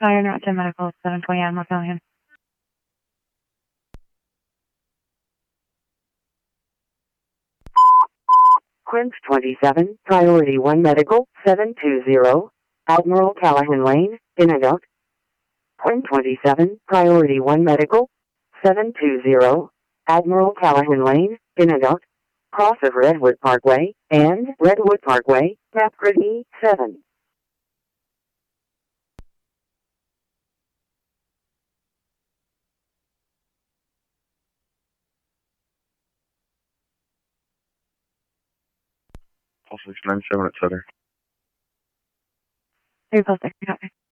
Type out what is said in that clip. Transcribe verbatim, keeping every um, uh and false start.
Fire Interrupted Medical, seven twenty Admiral Callahan. Quince twenty-seven, Priority one Medical, seven two zero, Admiral Callahan Lane, Inagot. Quinn twenty-seven, Priority one Medical, seven two zero, Admiral Callahan Lane, Inagot. Cross of Redwood Parkway, and Redwood Parkway, Napgrid E seven. Pulse six nine seven at Sutter. Three plus six, copy.